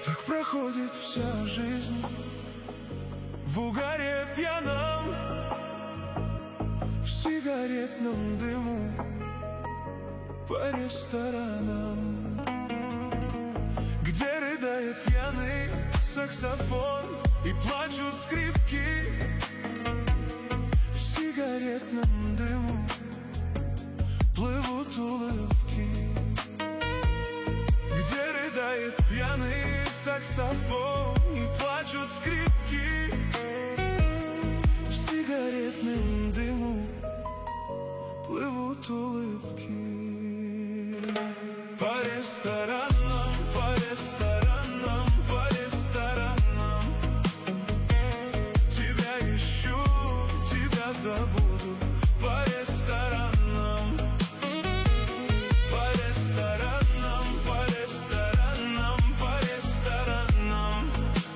Так проходит вся жизнь в угаре пьяном, в сигаретном дыму, по ресторанам, где рыдает пьяный саксофон и плачут скрипки. В сигаретном дыму плывут улыбки, где рыдает пьяный саксофон и плачут скрипки. В сигаретном дыму плывут улыбки. По ресторанам, по ресторанам, по ресторанам тебя ищу, тебя забуду. По ресторанам, по ресторанам, по ресторанам, по ресторанам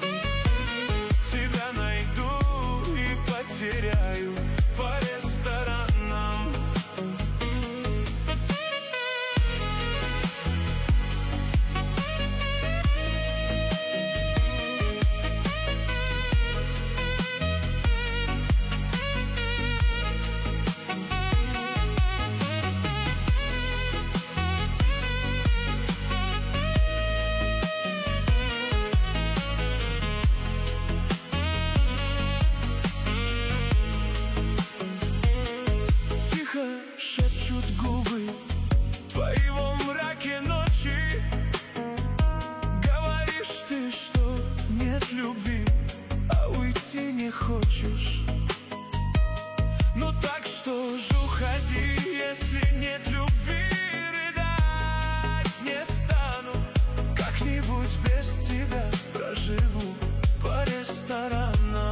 тебя найду и потеряю. По ресторанам. Шепчут губы твои во мраке ночи. Говоришь ты, что нет любви, а уйти не хочешь. Ну так что ж уходи, если нет любви. Рыдать не стану, как-нибудь без тебя проживу. По ресторанам.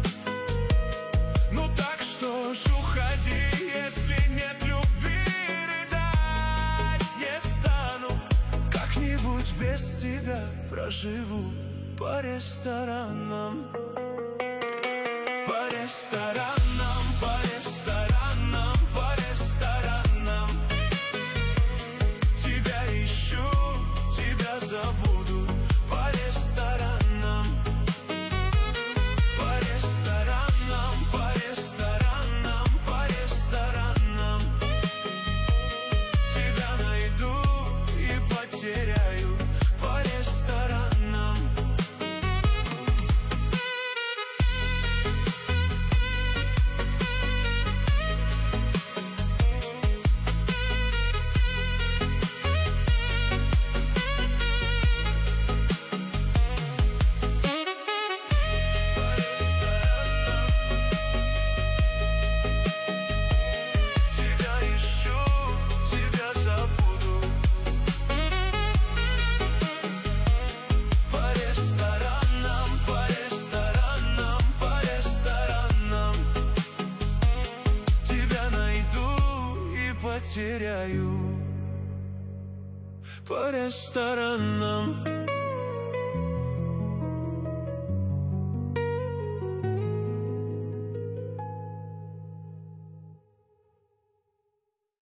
Ну так что ж уходи, если нет любви. Рыдать не стану, как-нибудь без тебя проживу. По ресторанам. По ресторанам, по ресторанам, по ресторанам тебя ищу, тебя забуду. По ресторанам. По ресторанам, по ресторанам, по ресторанам тебя найду и потеряю. По ресторанам. Потеряю. По ресторанам.